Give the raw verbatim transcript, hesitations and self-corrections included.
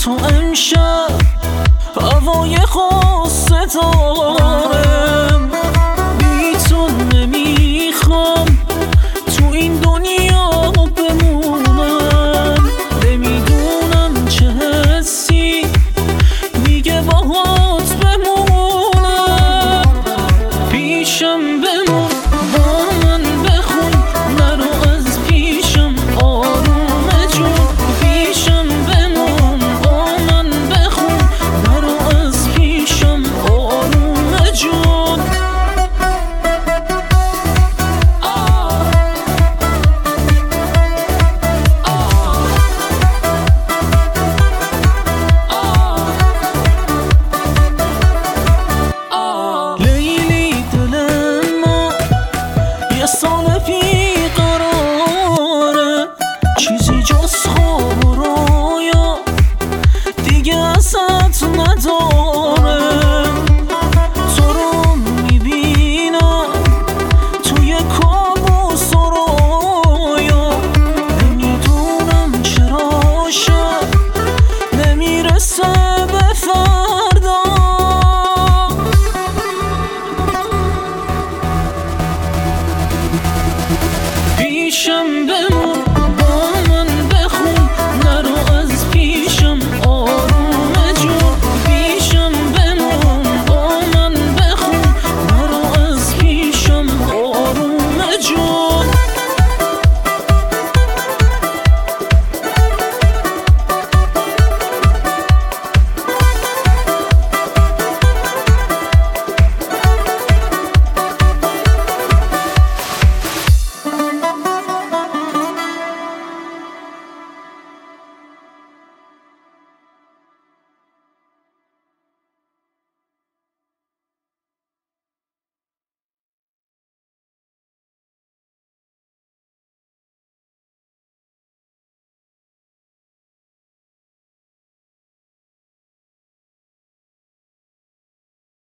تو امشب هوای خاص دارم، بی تو نمیخوام تو این دنیا بمونم. نمیدونم چه حسی میگه باهات بمونم. پیشم بمون با من بخون، نرو از پیشم آروم جون. پیشم بمون با من بخون، نرو از پیشم آروم جون. لیلی دل ما یه سال بی قراره، چیزی جز خواب و رویا دیگه ازت نداره.